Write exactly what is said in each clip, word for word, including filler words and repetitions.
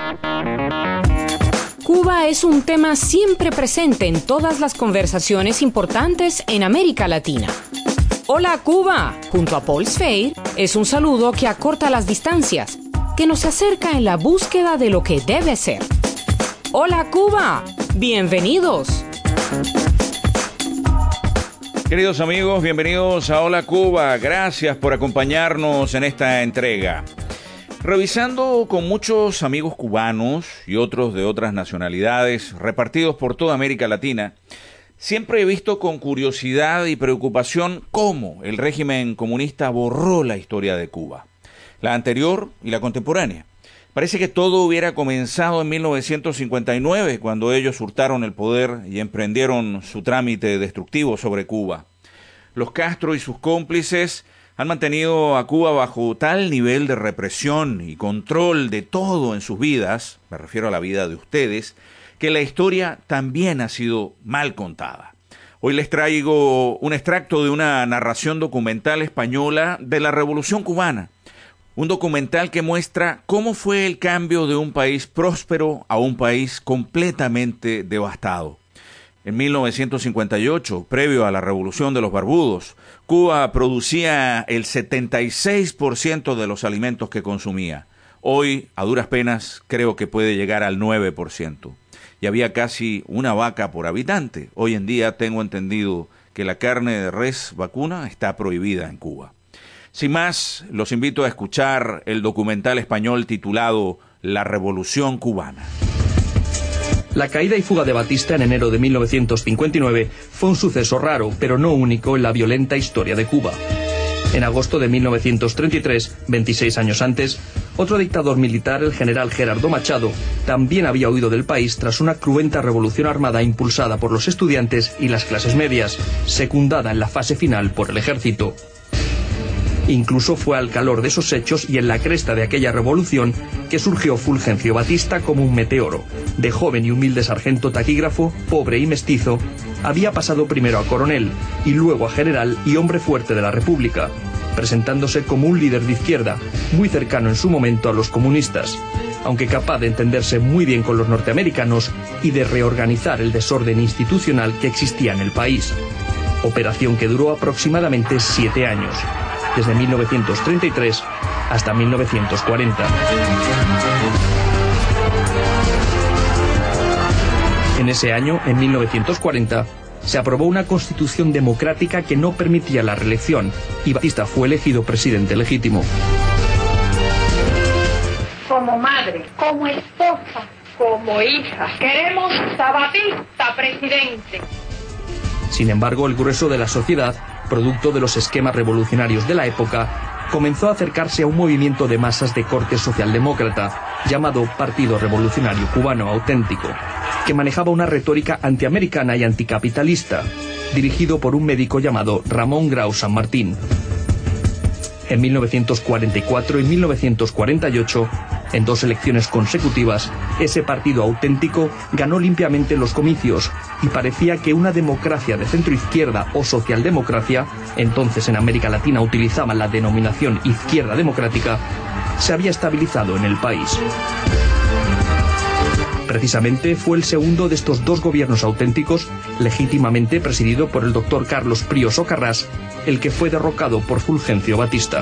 Cuba es un tema siempre presente en todas las conversaciones importantes en América Latina. Hola Cuba, junto a Paul Sfeir, es un saludo que acorta las distancias, que nos acerca en la búsqueda de lo que debe ser. Hola Cuba, bienvenidos. Queridos amigos, bienvenidos a Hola Cuba. Gracias por acompañarnos en esta entrega. Revisando con muchos amigos cubanos y otros de otras nacionalidades repartidos por toda América Latina, siempre he visto con curiosidad y preocupación cómo el régimen comunista borró la historia de Cuba, la anterior y la contemporánea. Parece que todo hubiera comenzado en mil novecientos cincuenta y nueve, cuando ellos hurtaron el poder y emprendieron su trámite destructivo sobre Cuba. Los Castro y sus cómplices han mantenido a Cuba bajo tal nivel de represión y control de todo en sus vidas, me refiero a la vida de ustedes, que la historia también ha sido mal contada. Hoy les traigo un extracto de una narración documental española de la Revolución Cubana. Un documental que muestra cómo fue el cambio de un país próspero a un país completamente devastado. En mil novecientos cincuenta y ocho, previo a la Revolución de los Barbudos, Cuba producía el setenta y seis por ciento de los alimentos que consumía. Hoy, a duras penas, creo que puede llegar al nueve por ciento. Y había casi una vaca por habitante. Hoy en día tengo entendido que la carne de res vacuna está prohibida en Cuba. Sin más, los invito a escuchar el documental español titulado La Revolución Cubana. La caída y fuga de Batista en enero de mil novecientos cincuenta y nueve fue un suceso raro, pero no único en la violenta historia de Cuba. En agosto de mil novecientos treinta y tres, veintiséis años antes, otro dictador militar, el general Gerardo Machado, también había huido del país tras una cruenta revolución armada impulsada por los estudiantes y las clases medias, secundada en la fase final por el ejército. Incluso fue al calor de esos hechos y en la cresta de aquella revolución que surgió Fulgencio Batista como un meteoro. De joven y humilde sargento taquígrafo, pobre y mestizo, había pasado primero a coronel y luego a general y hombre fuerte de la República, presentándose como un líder de izquierda, muy cercano en su momento a los comunistas, aunque capaz de entenderse muy bien con los norteamericanos y de reorganizar el desorden institucional que existía en el país. Operación que duró aproximadamente siete años. Desde mil novecientos treinta y tres hasta mil novecientos cuarenta. En ese año, en mil novecientos cuarenta, se aprobó una constitución democrática que no permitía la reelección y Batista fue elegido presidente legítimo. Como madre, como esposa, como hija, queremos a Batista presidente. Sin embargo, el grueso de la sociedad, producto de los esquemas revolucionarios de la época, comenzó a acercarse a un movimiento de masas de corte socialdemócrata, llamado Partido Revolucionario Cubano Auténtico, que manejaba una retórica antiamericana y anticapitalista, dirigido por un médico llamado Ramón Grau San Martín. En mil novecientos cuarenta y cuatro y mil novecientos cuarenta y ocho, en dos elecciones consecutivas, ese partido auténtico ganó limpiamente los comicios y parecía que una democracia de centroizquierda o socialdemocracia, entonces en América Latina utilizaban la denominación izquierda democrática, se había estabilizado en el país. Precisamente fue el segundo de estos dos gobiernos auténticos, legítimamente presidido por el doctor Carlos Prío Socarrás, el que fue derrocado por Fulgencio Batista.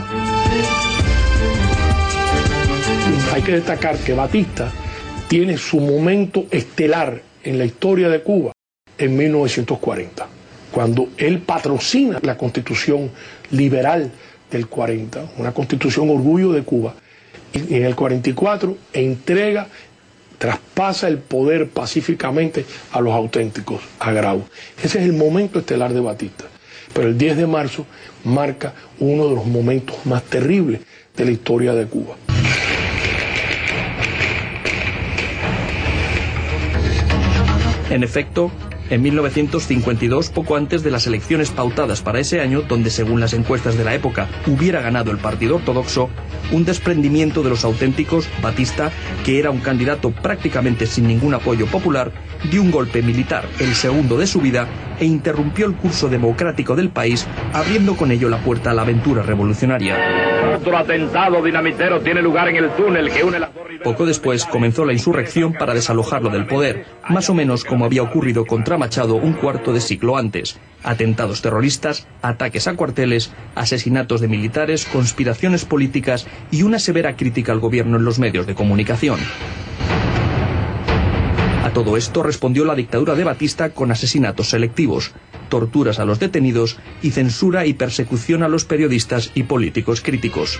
Hay que destacar que Batista tiene su momento estelar en la historia de Cuba en mil novecientos cuarenta, cuando él patrocina la constitución liberal del cuarenta, una constitución orgullo de Cuba, y en el cuarenta y cuatro entrega, traspasa el poder pacíficamente a los auténticos, a Grau. Ese es el momento estelar de Batista. Pero el diez de marzo marca uno de los momentos más terribles de la historia de Cuba. En efecto, en mil novecientos cincuenta y dos, poco antes de las elecciones pautadas para ese año, donde según las encuestas de la época hubiera ganado el Partido Ortodoxo, un desprendimiento de los auténticos, Batista, que era un candidato prácticamente sin ningún apoyo popular, dio un golpe militar, el segundo de su vida, e interrumpió el curso democrático del país, abriendo con ello la puerta a la aventura revolucionaria. Otro atentado dinamitero tiene lugar en el túnel que une las dos Poco después comenzó la insurrección para desalojarlo del poder, más o menos como había ocurrido contra Machado un cuarto de siglo antes. Atentados terroristas, ataques a cuarteles, asesinatos de militares, conspiraciones políticas y una severa crítica al gobierno en los medios de comunicación. A todo esto respondió la dictadura de Batista con asesinatos selectivos, torturas a los detenidos y censura y persecución a los periodistas y políticos críticos.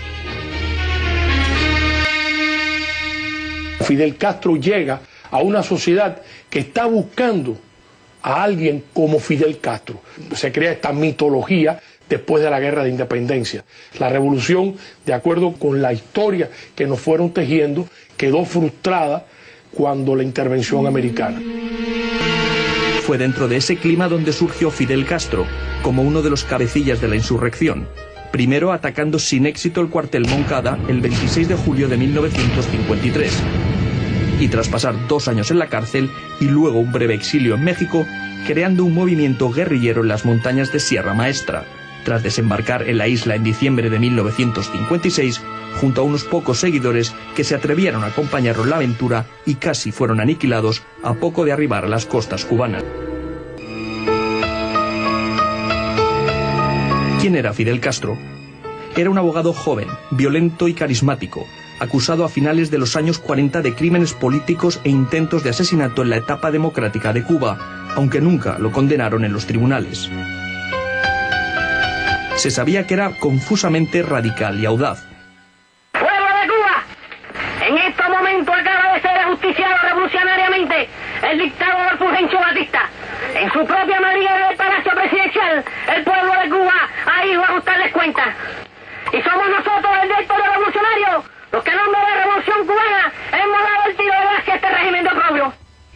Fidel Castro llega a una sociedad que está buscando a alguien como Fidel Castro. Se crea esta mitología después de la Guerra de Independencia. La revolución, de acuerdo con la historia que nos fueron tejiendo, quedó frustrada cuando la intervención americana. Fue dentro de ese clima donde surgió Fidel Castro, como uno de los cabecillas de la insurrección. Primero atacando sin éxito el cuartel Moncada el veintiséis de julio de mil novecientos cincuenta y tres. Y tras pasar dos años en la cárcel y luego un breve exilio en México, creando un movimiento guerrillero en las montañas de Sierra Maestra. Tras desembarcar en la isla en diciembre de mil novecientos cincuenta y seis, junto a unos pocos seguidores que se atrevieron a acompañarlo en la aventura y casi fueron aniquilados a poco de arribar a las costas cubanas. ¿Quién era Fidel Castro? Era un abogado joven, violento y carismático, acusado a finales de los años cuarenta de crímenes políticos e intentos de asesinato en la etapa democrática de Cuba, aunque nunca lo condenaron en los tribunales. Se sabía que era confusamente radical y audaz. ¡Pueblo de Cuba! En estos momentos acaba de ser ajusticiado revolucionariamente el dictador Fulgencio Batista. En su propia María del Palacio Presidencial, el pueblo de Cuba ha ido a ajustarles cuentas. Y somos nosotros, el directorio revolucionario, los que en nombre de la Revolución Cubana hemos dado el tiro de gracia a este régimen de oprobio.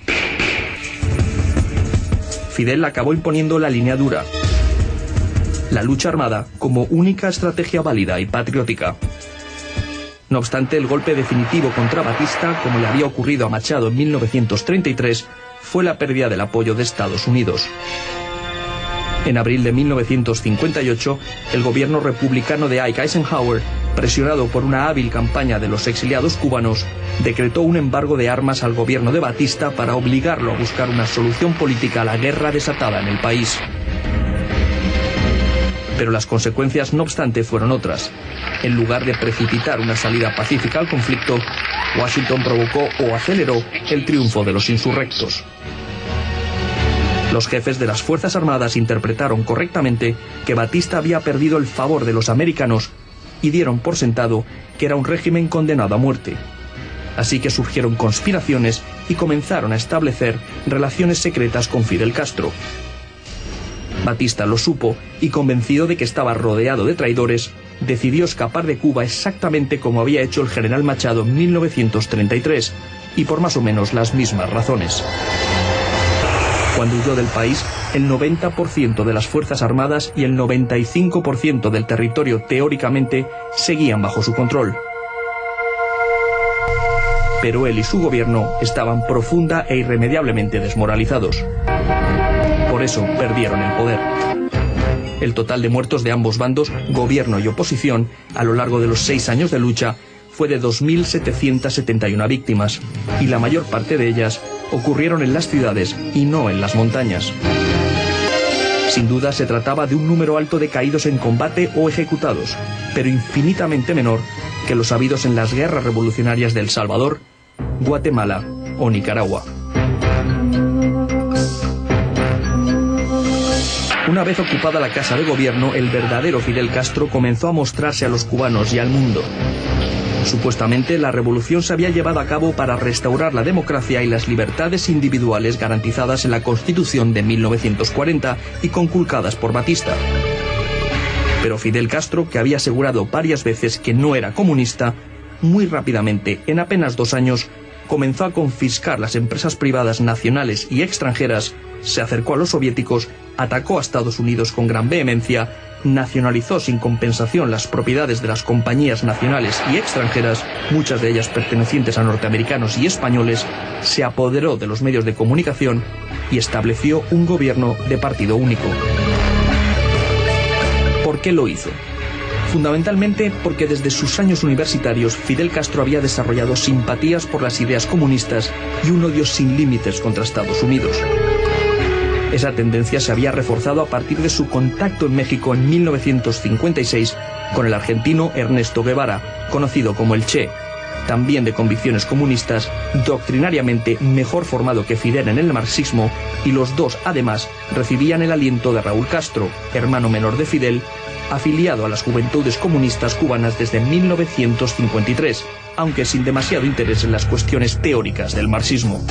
Fidel acabó imponiendo la línea dura. La lucha armada como única estrategia válida y patriótica. No obstante, el golpe definitivo contra Batista, como le había ocurrido a Machado en mil novecientos treinta y tres, fue la pérdida del apoyo de Estados Unidos. En abril de mil novecientos cincuenta y ocho, el gobierno republicano de Ike Eisenhower, presionado por una hábil campaña de los exiliados cubanos, decretó un embargo de armas al gobierno de Batista para obligarlo a buscar una solución política a la guerra desatada en el país. Pero las consecuencias, no obstante, fueron otras. En lugar de precipitar una salida pacífica al conflicto, Washington provocó o aceleró el triunfo de los insurrectos. Los jefes de las Fuerzas Armadas interpretaron correctamente que Batista había perdido el favor de los americanos y dieron por sentado que era un régimen condenado a muerte. Así que surgieron conspiraciones y comenzaron a establecer relaciones secretas con Fidel Castro. Batista lo supo y, convencido de que estaba rodeado de traidores, decidió escapar de Cuba exactamente como había hecho el general Machado en mil novecientos treinta y tres, y por más o menos las mismas razones. Cuando huyó del país, el noventa por ciento de las Fuerzas Armadas y el noventa y cinco por ciento del territorio teóricamente seguían bajo su control. Pero él y su gobierno estaban profunda e irremediablemente desmoralizados. Por eso perdieron el poder. El total de muertos de ambos bandos, gobierno y oposición, a lo largo de los seis años de lucha, fue de dos mil setecientas setenta y una víctimas, y la mayor parte de ellas ocurrieron en las ciudades y no en las montañas. Sin duda se trataba de un número alto de caídos en combate o ejecutados, pero infinitamente menor que los habidos en las guerras revolucionarias de El Salvador, Guatemala o Nicaragua. Una vez ocupada la casa de gobierno, el verdadero Fidel Castro comenzó a mostrarse a los cubanos y al mundo. Supuestamente, la revolución se había llevado a cabo para restaurar la democracia y las libertades individuales garantizadas en la Constitución de mil novecientos cuarenta y conculcadas por Batista. Pero Fidel Castro, que había asegurado varias veces que no era comunista, muy rápidamente, en apenas dos años, comenzó a confiscar las empresas privadas nacionales y extranjeras, se acercó a los soviéticos, atacó a Estados Unidos con gran vehemencia, nacionalizó sin compensación las propiedades de las compañías nacionales y extranjeras, muchas de ellas pertenecientes a norteamericanos y españoles, se apoderó de los medios de comunicación y estableció un gobierno de partido único. ¿Por qué lo hizo? fundamentalmente porque desde sus años universitarios Fidel Castro había desarrollado simpatías por las ideas comunistas y un odio sin límites contra Estados Unidos. Esa tendencia se había reforzado a partir de su contacto en México en mil novecientos cincuenta y seis con el argentino Ernesto Guevara, conocido como el Che, también de convicciones comunistas, doctrinariamente mejor formado que Fidel en el marxismo, y los dos, además, recibían el aliento de Raúl Castro, hermano menor de Fidel, afiliado a las Juventudes Comunistas Cubanas desde mil novecientos cincuenta y tres, aunque sin demasiado interés en las cuestiones teóricas del marxismo.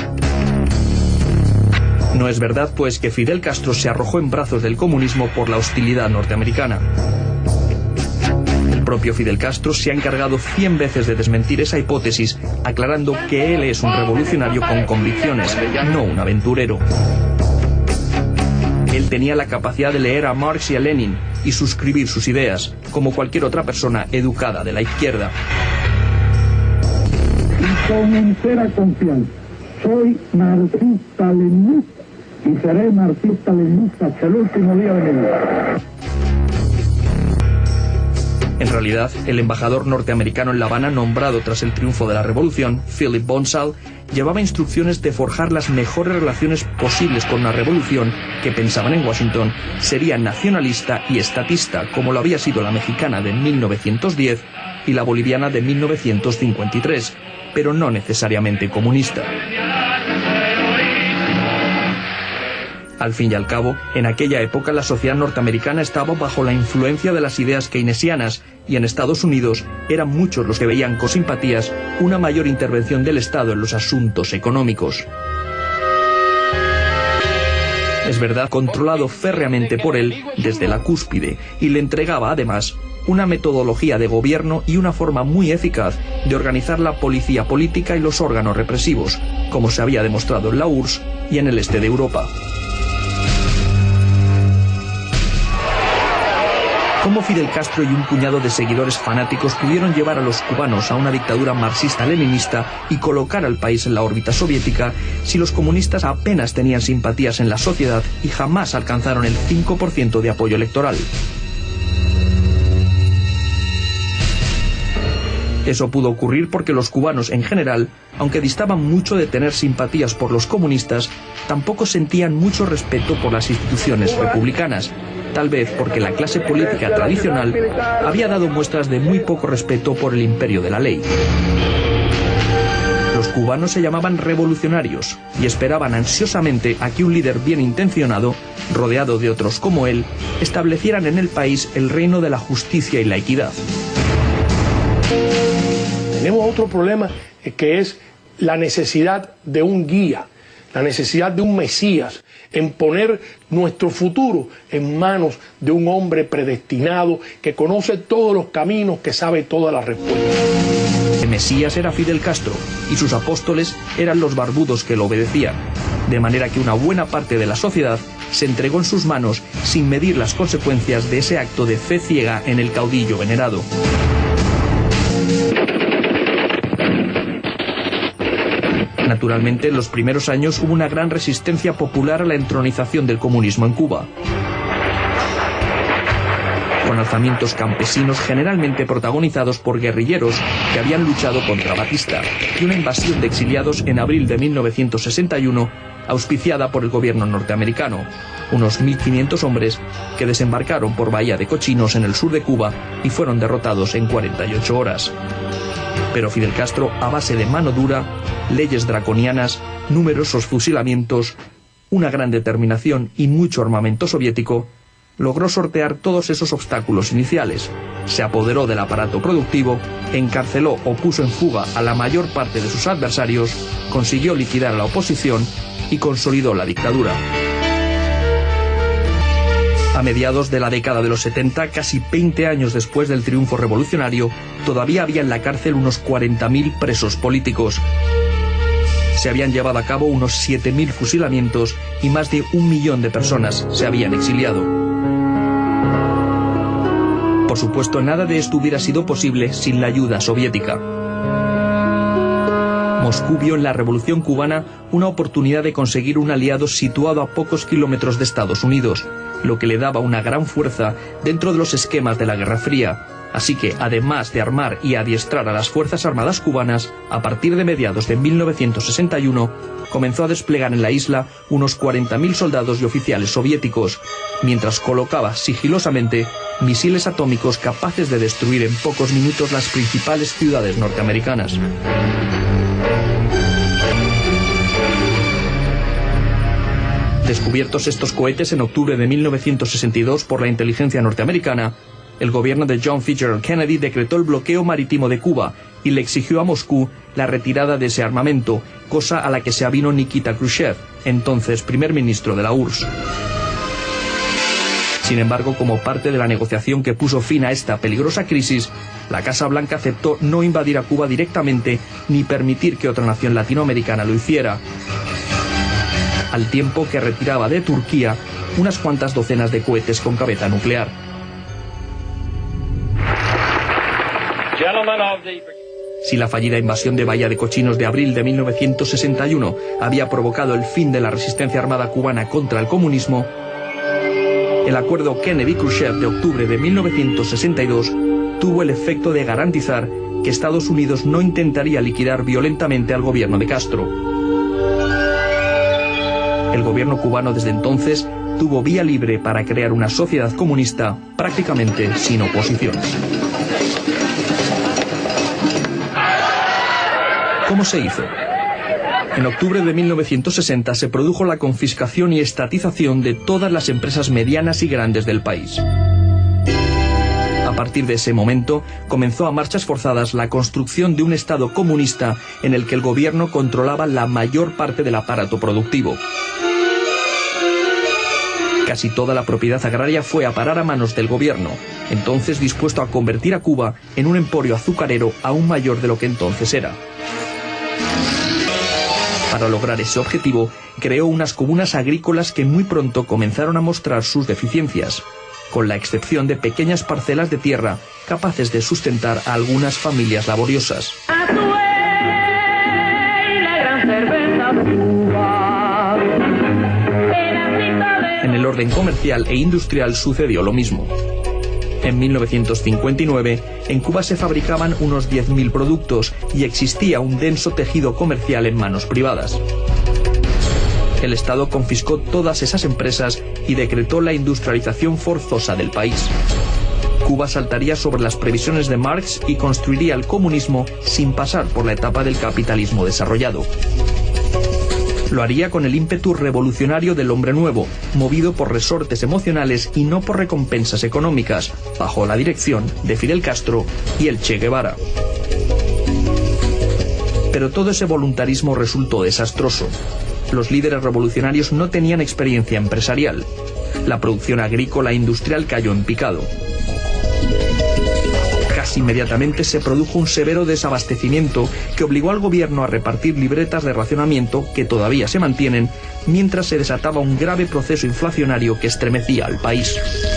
No es verdad, pues, que Fidel Castro se arrojó en brazos del comunismo por la hostilidad norteamericana. El propio Fidel Castro se ha encargado cien veces de desmentir esa hipótesis, aclarando que él es un revolucionario con convicciones, no un aventurero. Él tenía la capacidad de leer a Marx y a Lenin y suscribir sus ideas, como cualquier otra persona educada de la izquierda. Y con entera confianza, soy marxista-leninista y seré marxista-leninista hasta el último día de mi vida. En realidad, el embajador norteamericano en La Habana, nombrado tras el triunfo de la revolución, Philip Bonsall, llevaba instrucciones de forjar las mejores relaciones posibles con una revolución que, pensaban en Washington, sería nacionalista y estatista, como lo había sido la mexicana de mil novecientos diez y la boliviana de mil novecientos cincuenta y tres, pero no necesariamente comunista. Al fin y al cabo, en aquella época la sociedad norteamericana estaba bajo la influencia de las ideas keynesianas y en Estados Unidos eran muchos los que veían con simpatías una mayor intervención del Estado en los asuntos económicos. Es verdad, controlado férreamente por él desde la cúspide, y le entregaba además una metodología de gobierno y una forma muy eficaz de organizar la policía política y los órganos represivos, como se había demostrado en la U R S S y en el este de Europa. ¿Cómo Fidel Castro y un puñado de seguidores fanáticos pudieron llevar a los cubanos a una dictadura marxista-leninista y colocar al país en la órbita soviética si los comunistas apenas tenían simpatías en la sociedad y jamás alcanzaron el cinco por ciento de apoyo electoral? Eso pudo ocurrir porque los cubanos en general, aunque distaban mucho de tener simpatías por los comunistas, tampoco sentían mucho respeto por las instituciones republicanas, tal vez porque la clase política tradicional había dado muestras de muy poco respeto por el imperio de la ley. Los cubanos se llamaban revolucionarios y esperaban ansiosamente a que un líder bien intencionado, rodeado de otros como él, establecieran en el país el reino de la justicia y la equidad. Tenemos otro problema que es la necesidad de un guía, la necesidad de un Mesías, en poner nuestro futuro en manos de un hombre predestinado que conoce todos los caminos, que sabe todas las respuestas. El Mesías era Fidel Castro y sus apóstoles eran los barbudos que lo obedecían, de manera que una buena parte de la sociedad se entregó en sus manos sin medir las consecuencias de ese acto de fe ciega en el caudillo venerado. Naturalmente, en los primeros años hubo una gran resistencia popular a la entronización del comunismo en Cuba, con alzamientos campesinos generalmente protagonizados por guerrilleros que habían luchado contra Batista, y una invasión de exiliados en abril de mil novecientos sesenta y uno, auspiciada por el gobierno norteamericano, unos mil quinientos hombres que desembarcaron por Bahía de Cochinos en el sur de Cuba y fueron derrotados en cuarenta y ocho horas. Pero Fidel Castro, a base de mano dura, leyes draconianas, numerosos fusilamientos, una gran determinación y mucho armamento soviético, logró sortear todos esos obstáculos iniciales, se apoderó del aparato productivo, encarceló o puso en fuga a la mayor parte de sus adversarios, consiguió liquidar a la oposición y consolidó la dictadura. A mediados de la década de los setenta, casi veinte años después del triunfo revolucionario, todavía había en la cárcel unos cuarenta mil presos políticos. Se habían llevado a cabo unos siete mil fusilamientos y más de un millón de personas se habían exiliado. Por supuesto, nada de esto hubiera sido posible sin la ayuda soviética. Moscú vio en la Revolución Cubana una oportunidad de conseguir un aliado situado a pocos kilómetros de Estados Unidos, lo que le daba una gran fuerza dentro de los esquemas de la Guerra Fría, Así que, además de armar y adiestrar a las Fuerzas Armadas cubanas, a partir de mediados de mil novecientos sesenta y uno, comenzó a desplegar en la isla unos cuarenta mil soldados y oficiales soviéticos, mientras colocaba sigilosamente misiles atómicos capaces de destruir en pocos minutos las principales ciudades norteamericanas. Descubiertos estos cohetes en octubre de mil novecientos sesenta y dos por la inteligencia norteamericana, el gobierno de John Fitzgerald Kennedy decretó el bloqueo marítimo de Cuba y le exigió a Moscú la retirada de ese armamento, cosa a la que se avino Nikita Khrushchev, entonces primer ministro de la U R S S. Sin embargo, como parte de la negociación que puso fin a esta peligrosa crisis, la Casa Blanca aceptó no invadir a Cuba directamente ni permitir que otra nación latinoamericana lo hiciera, al tiempo que retiraba de Turquía unas cuantas docenas de cohetes con cabeza nuclear. Si la fallida invasión de Bahía de Cochinos de abril de mil novecientos sesenta y uno había provocado el fin de la resistencia armada cubana contra el comunismo, el acuerdo Kennedy-Khrushchev de octubre de mil novecientos sesenta y dos tuvo el efecto de garantizar que Estados Unidos no intentaría liquidar violentamente al gobierno de Castro. El gobierno cubano desde entonces tuvo vía libre para crear una sociedad comunista prácticamente sin oposición. ¿Cómo se hizo? En octubre de mil novecientos sesenta se produjo la confiscación y estatización de todas las empresas medianas y grandes del país. A partir de ese momento comenzó a marchas forzadas la construcción de un Estado comunista en el que el gobierno controlaba la mayor parte del aparato productivo. Casi toda la propiedad agraria fue a parar a manos del gobierno, entonces dispuesto a convertir a Cuba en un emporio azucarero aún mayor de lo que entonces era. Para lograr ese objetivo, creó unas comunas agrícolas que muy pronto comenzaron a mostrar sus deficiencias, con la excepción de pequeñas parcelas de tierra capaces de sustentar a algunas familias laboriosas. En el orden comercial e industrial sucedió lo mismo. En mil novecientos cincuenta y nueve, en Cuba se fabricaban unos diez mil productos y existía un denso tejido comercial en manos privadas. El Estado confiscó todas esas empresas y decretó la industrialización forzosa del país. Cuba saltaría sobre las previsiones de Marx y construiría el comunismo sin pasar por la etapa del capitalismo desarrollado. Lo haría con el ímpetu revolucionario del hombre nuevo, movido por resortes emocionales y no por recompensas económicas, bajo la dirección de Fidel Castro y el Che Guevara. Pero todo ese voluntarismo resultó desastroso. Los líderes revolucionarios no tenían experiencia empresarial. La producción agrícola e industrial cayó en picado. Casi inmediatamente se produjo un severo desabastecimiento que obligó al gobierno a repartir libretas de racionamiento que todavía se mantienen, mientras se desataba un grave proceso inflacionario que estremecía al país.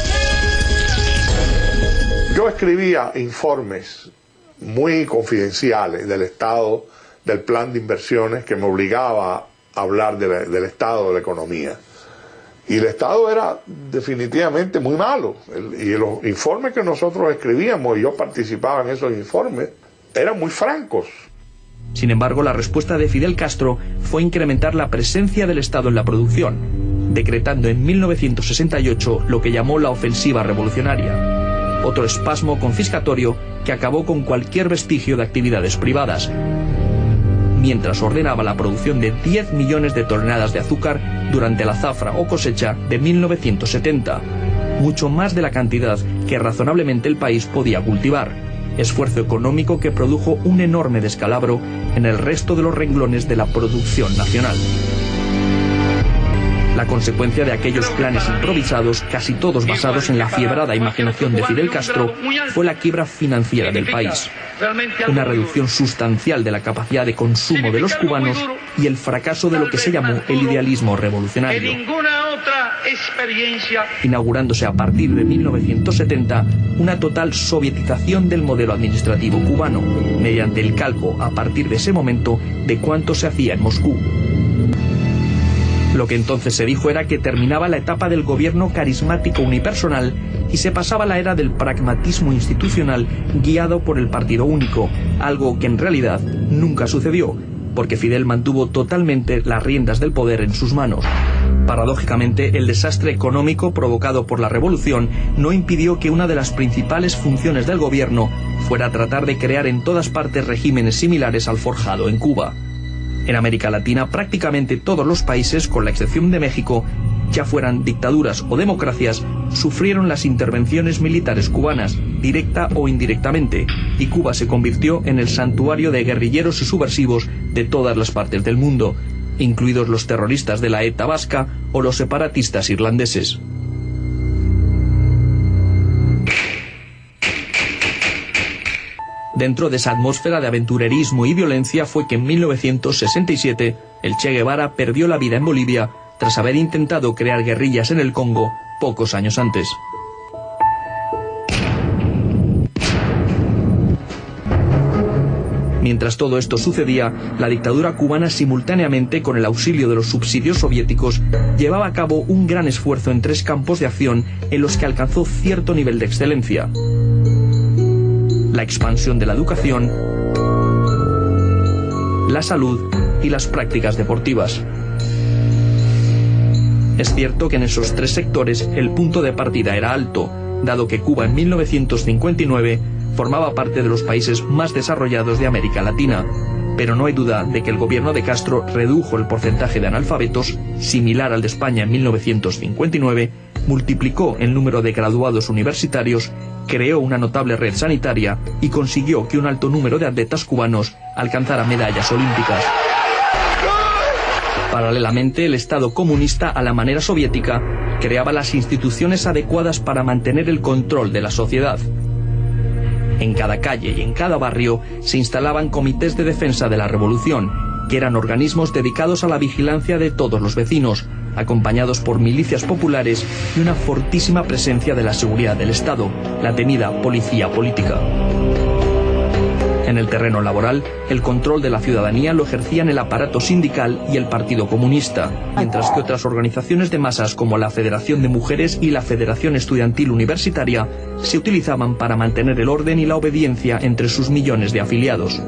Yo escribía informes muy confidenciales del estado del plan de inversiones que me obligaba a hablar de la, del estado de la economía. Y el estado era definitivamente muy malo. El, y los informes que nosotros escribíamos, y yo participaba en esos informes, eran muy francos. Sin embargo, la respuesta de Fidel Castro fue incrementar la presencia del Estado en la producción, decretando en mil novecientos sesenta y ocho lo que llamó la ofensiva revolucionaria. Otro espasmo confiscatorio que acabó con cualquier vestigio de actividades privadas, mientras ordenaba la producción de diez millones de toneladas de azúcar durante la zafra o cosecha de mil novecientos setenta, mucho más de la cantidad que razonablemente el país podía cultivar, esfuerzo económico que produjo un enorme descalabro en el resto de los renglones de la producción nacional. La consecuencia de aquellos planes improvisados, casi todos basados en la fiebrada imaginación de Fidel Castro, fue la quiebra financiera del país, una reducción sustancial de la capacidad de consumo de los cubanos y el fracaso de lo que se llamó el idealismo revolucionario, inaugurándose a partir de mil novecientos setenta una total sovietización del modelo administrativo cubano, mediante el calco a partir de ese momento de cuánto se hacía en Moscú. Lo que entonces se dijo era que terminaba la etapa del gobierno carismático unipersonal y se pasaba la era del pragmatismo institucional guiado por el partido único, algo que en realidad nunca sucedió, porque Fidel mantuvo totalmente las riendas del poder en sus manos. Paradójicamente, el desastre económico provocado por la revolución no impidió que una de las principales funciones del gobierno fuera tratar de crear en todas partes regímenes similares al forjado en Cuba. En América Latina, prácticamente todos los países, con la excepción de México, ya fueran dictaduras o democracias, sufrieron las intervenciones militares cubanas, directa o indirectamente, y Cuba se convirtió en el santuario de guerrilleros y subversivos de todas las partes del mundo, incluidos los terroristas de la ETA vasca o los separatistas irlandeses. Dentro de esa atmósfera de aventurerismo y violencia fue que en mil novecientos sesenta y siete el Che Guevara perdió la vida en Bolivia tras haber intentado crear guerrillas en el Congo pocos años antes. Mientras todo esto sucedía, la dictadura cubana, simultáneamente con el auxilio de los subsidios soviéticos, llevaba a cabo un gran esfuerzo en tres campos de acción en los que alcanzó cierto nivel de excelencia: la expansión de la educación, la salud y las prácticas deportivas. Es cierto que en esos tres sectores el punto de partida era alto, dado que Cuba en mil novecientos cincuenta y nueve formaba parte de los países más desarrollados de América Latina, pero no hay duda de que el gobierno de Castro redujo el porcentaje de analfabetos, similar al de España en mil novecientos cincuenta y nueve, multiplicó el número de graduados universitarios, creó una notable red sanitaria y consiguió que un alto número de atletas cubanos alcanzara medallas olímpicas. Paralelamente, el Estado comunista, a la manera soviética, creaba las instituciones adecuadas para mantener el control de la sociedad. En cada calle y en cada barrio se instalaban comités de defensa de la revolución, que eran organismos dedicados a la vigilancia de todos los vecinos, acompañados por milicias populares y una fortísima presencia de la seguridad del Estado, la temida policía política. En el terreno laboral, el control de la ciudadanía lo ejercían el aparato sindical y el Partido Comunista, mientras que otras organizaciones de masas como la Federación de Mujeres y la Federación Estudiantil Universitaria se utilizaban para mantener el orden y la obediencia entre sus millones de afiliados.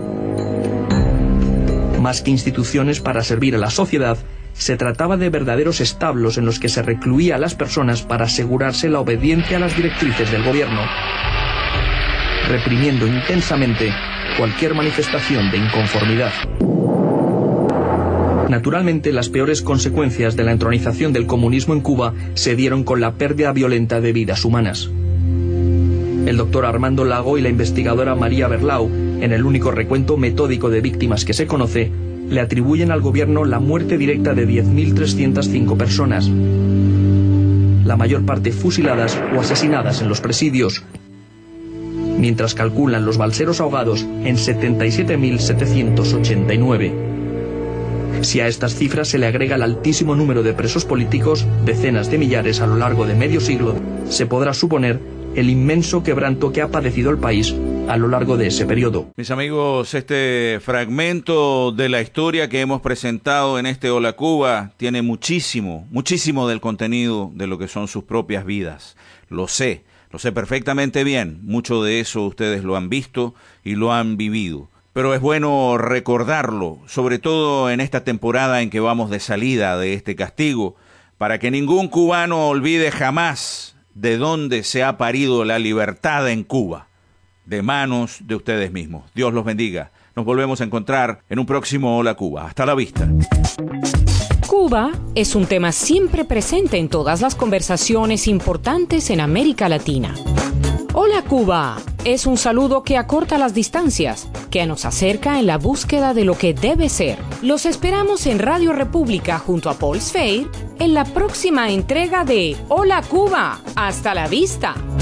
Más que instituciones para servir a la sociedad, se trataba de verdaderos establos en los que se recluía a las personas para asegurarse la obediencia a las directrices del gobierno, reprimiendo intensamente cualquier manifestación de inconformidad. Naturalmente, las peores consecuencias de la entronización del comunismo en Cuba se dieron con la pérdida violenta de vidas humanas. El doctor Armando Lago y la investigadora María Berlau, en el único recuento metódico de víctimas que se conoce, le atribuyen al gobierno la muerte directa de diez mil trescientas cinco personas, la mayor parte fusiladas o asesinadas en los presidios, mientras calculan los balseros ahogados en setenta y siete mil setecientos ochenta y nueve. Si a estas cifras se le agrega el altísimo número de presos políticos, decenas de millares a lo largo de medio siglo, se podrá suponer el inmenso quebranto que ha padecido el país a lo largo de ese periodo. Mis amigos, este fragmento de la historia que hemos presentado en este Hola Cuba tiene muchísimo, muchísimo del contenido de lo que son sus propias vidas. Lo sé. Lo sé perfectamente bien, mucho de eso ustedes lo han visto y lo han vivido. Pero es bueno recordarlo, sobre todo en esta temporada en que vamos de salida de este castigo, para que ningún cubano olvide jamás de dónde se ha parido la libertad en Cuba, de manos de ustedes mismos. Dios los bendiga. Nos volvemos a encontrar en un próximo Hola Cuba. Hasta la vista. Cuba es un tema siempre presente en todas las conversaciones importantes en América Latina. Hola Cuba es un saludo que acorta las distancias, que nos acerca en la búsqueda de lo que debe ser. Los esperamos en Radio República junto a Paul Sfeir en la próxima entrega de Hola Cuba. Hasta la vista.